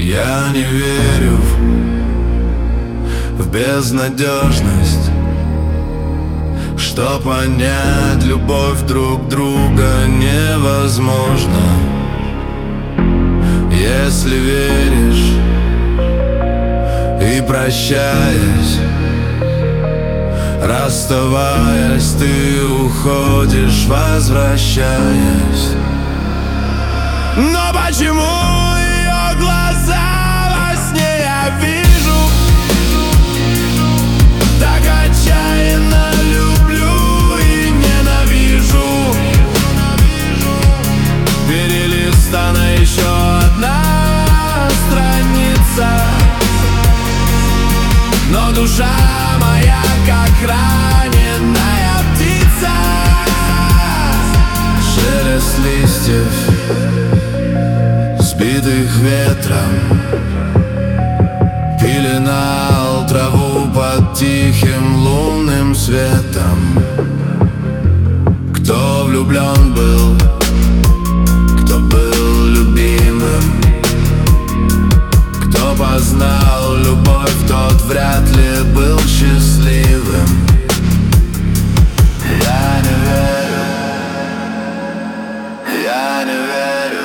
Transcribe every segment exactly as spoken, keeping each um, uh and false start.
Я не верю в безнадежность, что понять любовь друг друга невозможно. Если веришь и прощаясь, расставаясь, ты уходишь, возвращаясь. Но почему ее глаза во сне я вижу? Так отчаянно люблю и ненавижу. Перелистана еще одна страница, но душа моя как раненая птица. Шелест листьев, сбитых ветром, пеленал траву под тихим лунным светом. Кто влюблен был, кто был любимым, кто познал любовь, тот вряд ли был счастливым. Я не верю, я не верю.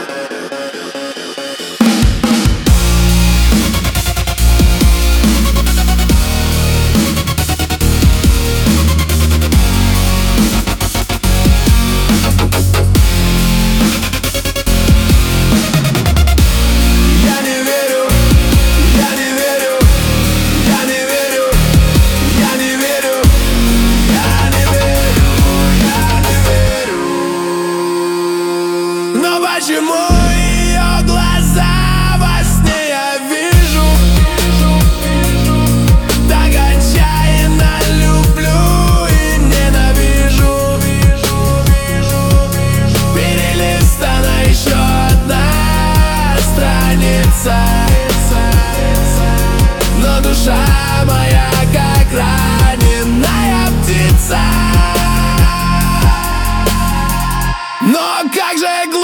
Почему ее глаза во сне я вижу? Так отчаянно люблю и ненавижу. Перелистана еще одна страница, но душа моя как раненая птица. Но как же глупо